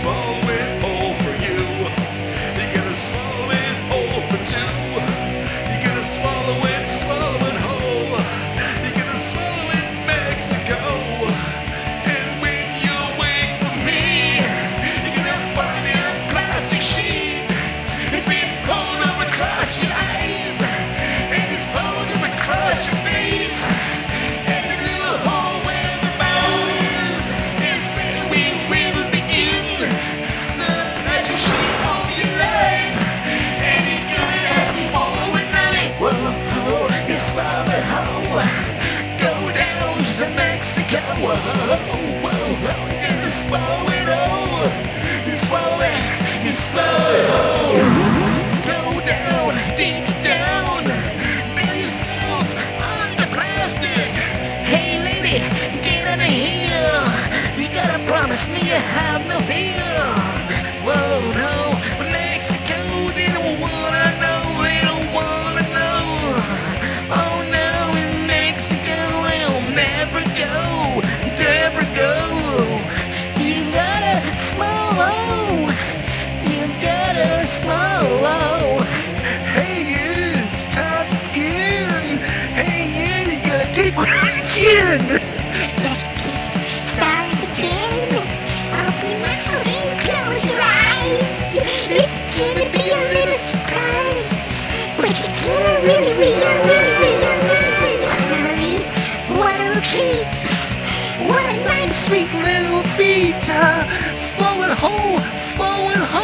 swallow it whole for you. You're gonna swallow it whole for two. You're gonna swallow it whole. You're gonna swallow it, Mexico. And when you wait for me, you're gonna find a plastic sheet. It's been pulled over across your eyes, and it's pulled over across your face. And the little hole where the mouth is where we will begin. So the plastic sheet over your life, and you're gonna last me for a night. Whoa, you swallow it whole. Go down to Mexico. Whoa, you're gonna swallow it whole. You swallow it, you swallow it whole. Go down, deep down, bury yourself under plastic. Hey lady, get out of here. You gotta promise me you have no fear. Whoa, no, Mexico, they don't wanna know, they don't wanna know. Oh no, in Mexico, I'll never go, never go. You gotta swallow, you gotta swallow. Hey, you, it's time again. Hey, you gotta take one chin. Let's start again. Open your mouth and close your eyes. It's gonna be a little surprise, but you're gonna really realize. Hurry, what a treat! What a nice Sweet little feet, swallow it whole, swallow it whole.